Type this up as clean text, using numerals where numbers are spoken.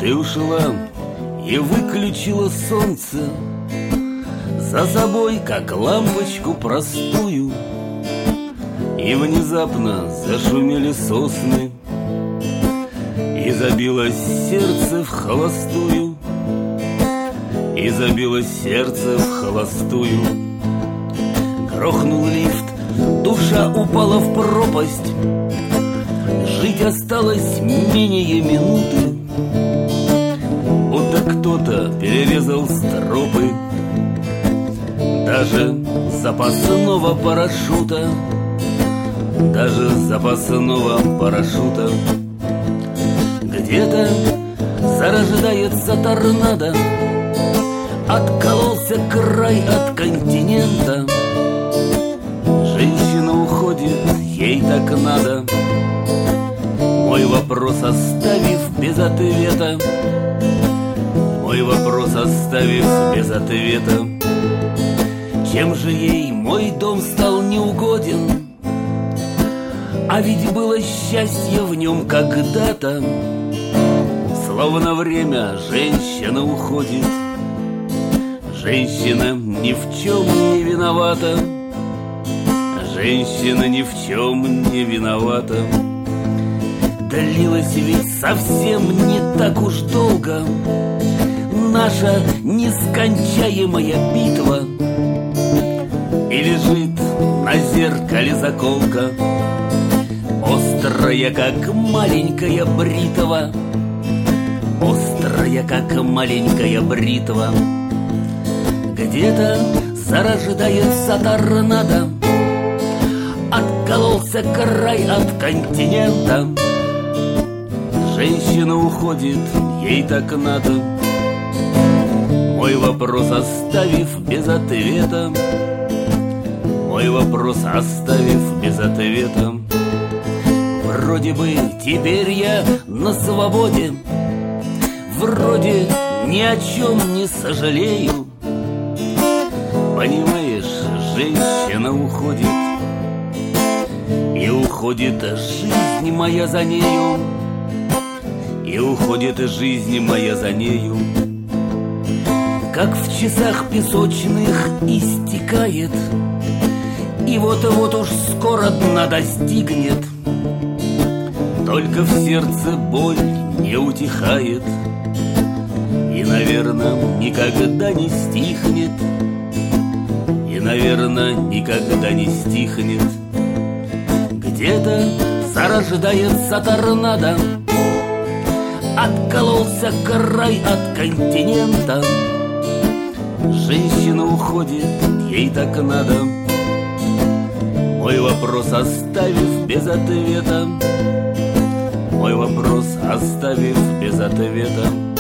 Ты ушла и выключила солнце за собой, как лампочку простую. И внезапно зашумели сосны, и забилось сердце в холостую, и забилось сердце в холостую. Грохнул лифт, душа упала в пропасть, жить осталось менее минуты, будто кто-то перерезал стропы даже запасного парашюта, даже запасного парашюта. Где-то зарождается торнадо, откололся край от континента. Женщина уходит, ей так надо. Мой вопрос оставив без ответа, мой вопрос оставив без ответа. Чем же ей мой дом стал неугоден? А ведь было счастье в нем когда-то. Словно время женщина уходит, женщина ни в чем не виновата, женщина ни в чем не виновата. Длилась ведь совсем не так уж долго наша нескончаемая битва. И лежит на зеркале заколка, острая, как маленькая бритва, острая, как маленькая бритва. Где-то зарождается торнадо, откололся край от континента. Женщина уходит, ей так надо. Мой вопрос оставив без ответа, мой вопрос оставив без ответа. Вроде бы теперь я на свободе, вроде ни о чем не сожалею. Понимаешь, женщина уходит, и уходит жизнь моя за нею, и уходит жизнь моя за нею. Как в часах песочных истекает, и вот-вот уж скоро дна достигнет. Только в сердце боль не утихает, и, наверное, никогда не стихнет, и, наверное, никогда не стихнет. Где-то зарождается торнадо, откололся край от континента. Женщина уходит, ей так надо. Мой вопрос оставив без ответа, мой вопрос оставив без ответа.